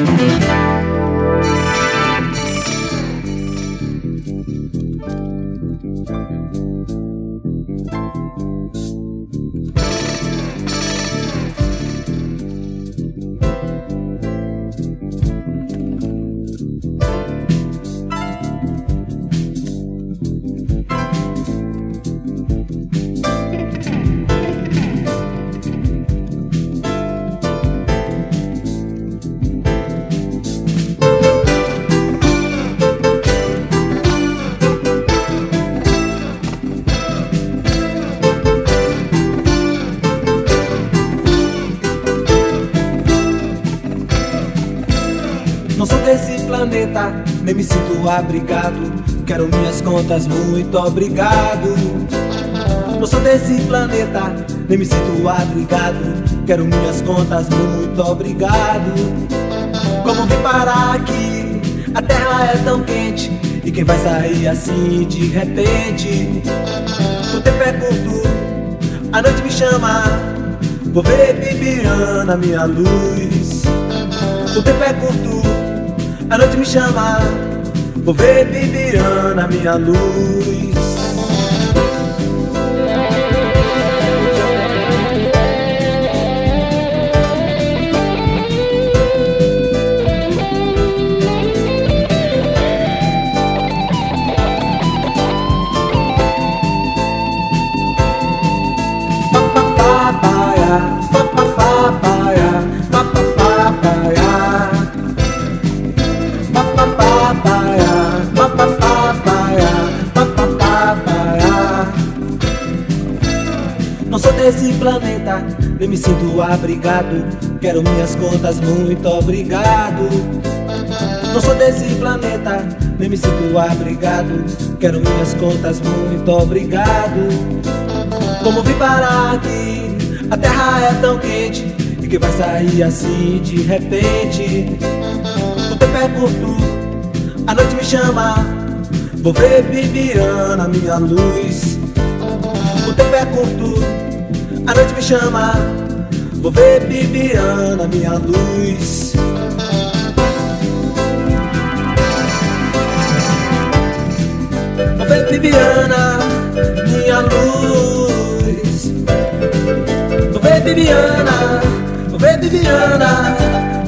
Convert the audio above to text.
Não sou desse planeta, nem me sinto abrigado. Quero minhas contas, muito obrigado. Não sou desse planeta, nem me sinto abrigado. Quero minhas contas, muito obrigado. Como vim parar aqui? A terra é tão quente, e quem vai sair assim de repente? O tempo é curto, a noite me chama. Vou ver Bibiana, minha luz. O tempo é curto, a noite me chama. Vou ver Bibiana, minha luz. Não sou desse planeta, nem me sinto abrigado. Quero minhas contas, muito obrigado. Não sou desse planeta, nem me sinto abrigado. Quero minhas contas, muito obrigado. Como vim parar aqui? A terra é tão quente, e quem vai sair assim de repente? O tempo é curto, a noite me chama. Vou ver Bibiana, minha luz. O tempo é curto, a noite me chama. Vou ver Bibiana, minha luz. Vou ver Bibiana, minha luz. Vou ver Bibiana, vou ver Bibiana,